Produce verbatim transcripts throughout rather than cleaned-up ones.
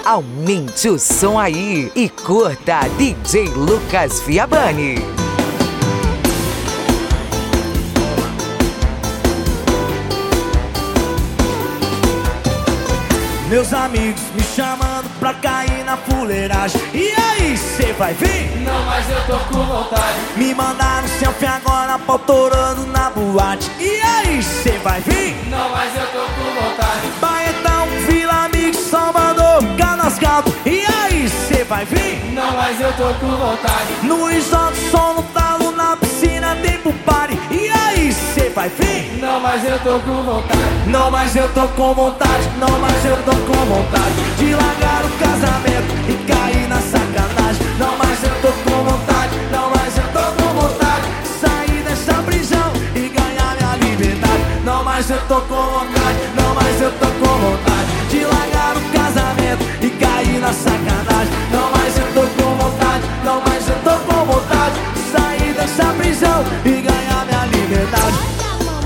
Aumente o som aí e curta D J Lucas Fiabani. Meus amigos me chamando pra cair na fuleiragem. E aí, cê vai vir? Não, mas eu tô com vontade. Me mandaram selfie agora, pau torando na boate. E aí, cê vai vir? Não, mas eu tô com vontade. Baetão, Vila Mix, Salvador, Canascaldo. E aí, cê vai vir? Não, mas eu tô com vontade. No resort, som no talo, na piscina, tempo party. E aí, cê vai vir? Não, mas eu tô com vontade. Não, mas eu tô com vontade. Não, mas eu tô com vontade de largar o casamento e cair na sacanagem. Não, mas eu tô com vontade. Não, mas eu tô com vontade de sair dessa prisão e ganhar minha liberdade. Não, mas eu tô com vontade. Não, mas eu tô com vontade de largar o casamento e cair na sacanagem. Não, mas eu tô com vontade. Não, mas eu tô com vontade de sair dessa prisão e ganhar minha liberdade.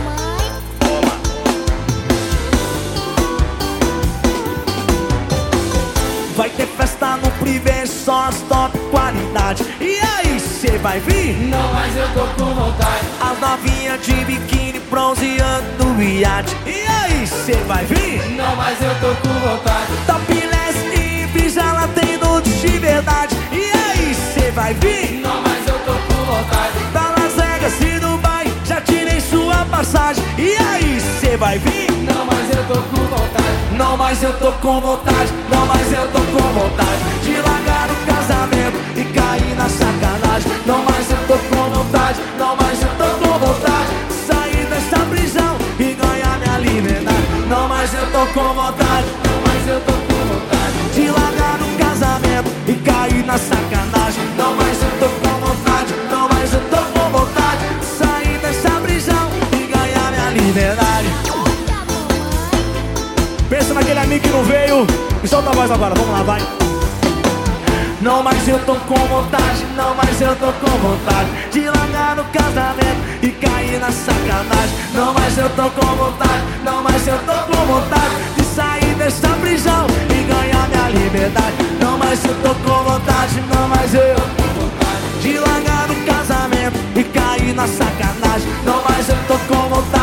Vai ter festa no privê, só as top qualidade. E aí, cê vai vir? Não, mas eu tô com vontade. As novinhas de biquíni bronzeando no iate. E aí, cê vai vir? Não, mas eu tô com vontade. Topless e Ibiza, ela tem nudes de verdade. E aí, cê vai vir? Não, mas eu tô com vontade. Pra Las Vegas e Dubai, já tirei sua passagem. E aí, cê vai vir? Não, mas eu tô com vontade. Não, mas eu tô com vontade. Não, mas eu tô com vontade de largar o casamento e cair na sacanagem. Não, mas eu tô com vontade. Não, mas eu tô com vontade de sair dessa prisão e ganhar minha liberdade. Não, mas eu tô com vontade. Não, mas eu tô com vontade de largar o casamento e cair na sacanagem. Não, mas eu tô com vontade. Não, mas eu tô com vontade de sair dessa prisão e ganhar minha liberdade. Pensa naquele amigo que não veio e solta a voz agora, vamos lá, vai. Não, mas eu tô com vontade. Não, mas eu tô com vontade de largar o casamento e cair na sacanagem. Não, mas eu tô com vontade. Não, mas eu tô com vontade de sair dessa prisão e ganhar minha liberdade. Não, mas eu tô com vontade. Não, mas eu tô com vontade de largar o casamento e cair na sacanagem. Não, mas eu tô com vontade.